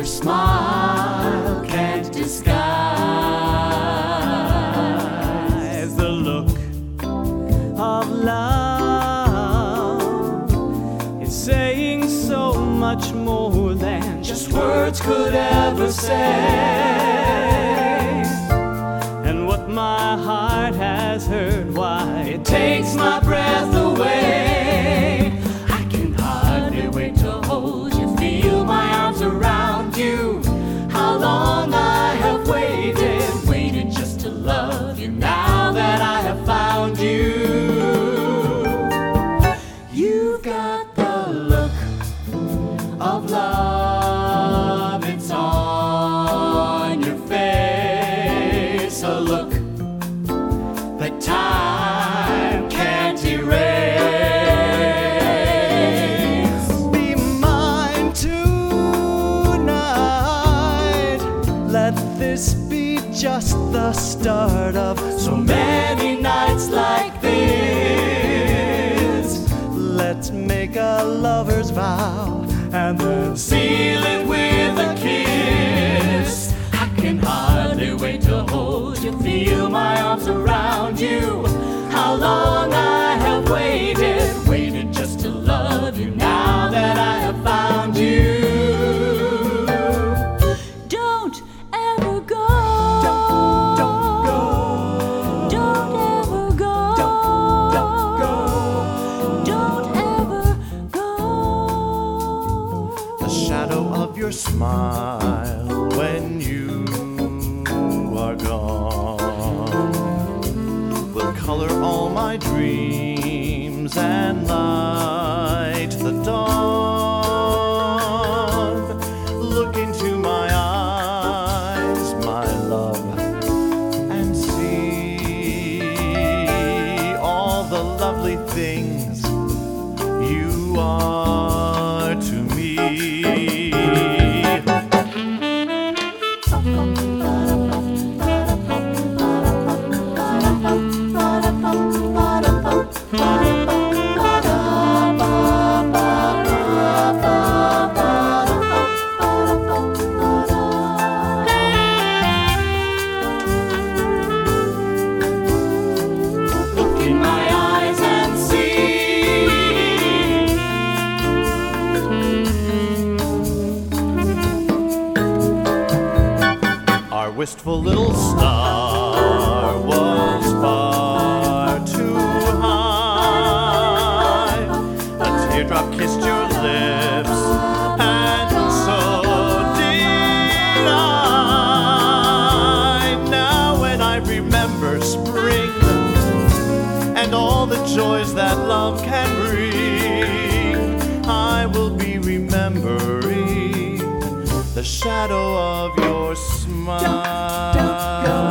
your smile can't disguise. The look of love is saying so much more than Just words could ever say. And what my heart has heard, why It takes my breath away. I can hardly wait to hold you, feel my arms around you. How long I have waited just to love you. Now that I have found you, you've got the look of love. It's on your face, a look that time can't erase. be mine tonight. Let this be just the start of So many nights like this. let's make a lover's vow and then Seal it with a kiss. I can hardly wait to hold you, feel my arms around you. How long I have waited just to love you. Now that I have found you, don't ever go. Don't go. Don't ever go. Don't go. Don't ever go. the shadow of your smile when you are gone will color all my dreams and light the dawn. Look into my eyes, my love, and see all the lovely things you are to me. Look in my eyes and see. Our wistful little star was far too high. A teardrop kissed your lips, and so did I. Now when I remember spring and all the joys that love can bring, I will be remembering the shadow of your smile.